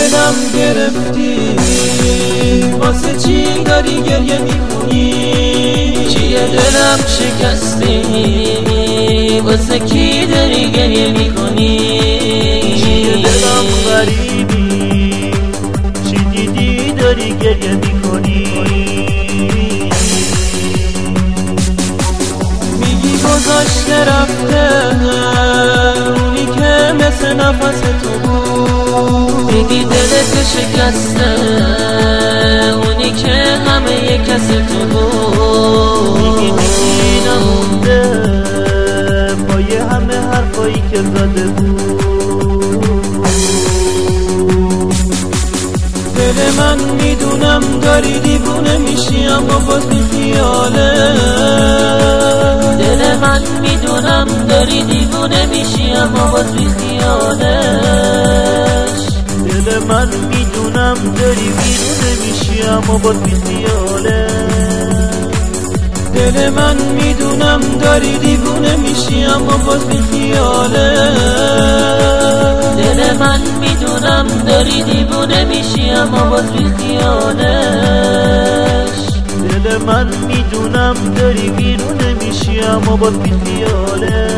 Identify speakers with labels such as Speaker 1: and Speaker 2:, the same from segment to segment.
Speaker 1: دلم گرفتی، واسه چی داری گریه میکنی؟
Speaker 2: چیه دلم شکستی، واسه کی داری گریه میکنی؟
Speaker 3: چیه دلم غریبی، چی دیدی داری گریه میکنی؟
Speaker 1: میگی گذاشته رفته اونی که مثل نفس تو بود،
Speaker 2: میگی دلت شکسته اونی که همه کس تو بود،
Speaker 3: میگی نمونده پای همه حرفایی که زده بود.
Speaker 1: دل من میدونم داری دیوونه میشی اما باز بی خیاله.
Speaker 2: دل من میدونم داری دیوونه میشی اما باز بی خیالش.
Speaker 3: دل من میدونم داری بیرونه میشی اما باز بی خیاله.
Speaker 1: دل من میدونم داری دیوونه میشی اما باز بی خیاله.
Speaker 2: دل من میدونم داری دیوونه میشی اما باز بی خیالش.
Speaker 3: دل من میدونم داری بیرونه میشی اما باز بی خیاله.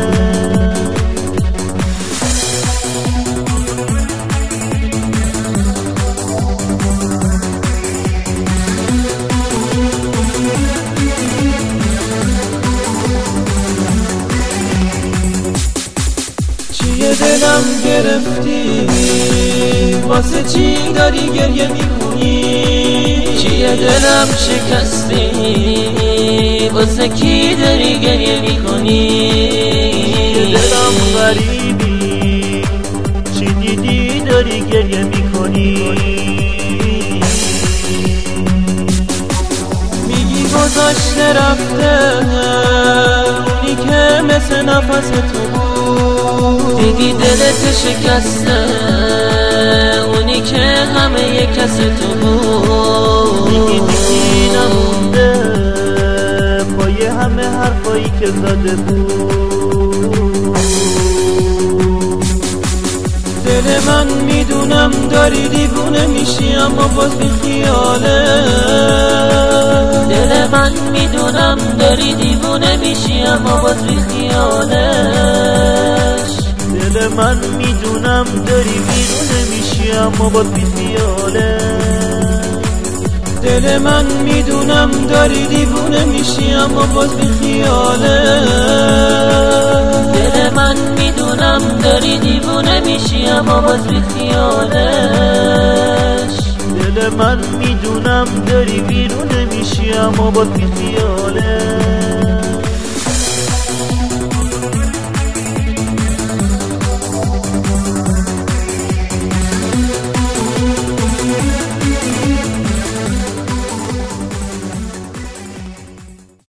Speaker 1: چیه دلم گرفتی، واسه چی داری گریه میکنی؟
Speaker 2: چیه دلم شکستی، واسه کی داری گریه میکنی؟
Speaker 3: دلم غریبی، چی دیدی داری گریه میکنی؟
Speaker 1: میگی گذاشته رفته اونی که مثل نفس تو بود،
Speaker 2: میگی دلت شکسته اونی که همه کس تو بود،
Speaker 3: میگی نمونده پای همه حرفایی که زده بود.
Speaker 1: دل من میدونم داری دیوونه میشی اما باز بی خیاله.
Speaker 2: دل من میدونم داری دیوونه میشی اما باز بی خیالش.
Speaker 3: دل من میدونم داری بیرونه میشی اما باز بی خیاله.
Speaker 1: دل من میدونم داری دیوونه میشی اما باز بی خیاله.
Speaker 2: دل من میدونم داری دیوونه میشی اما باز بی خیالش.
Speaker 3: دل من میدونم داری بیرونه میشی اما باز بی خیاله.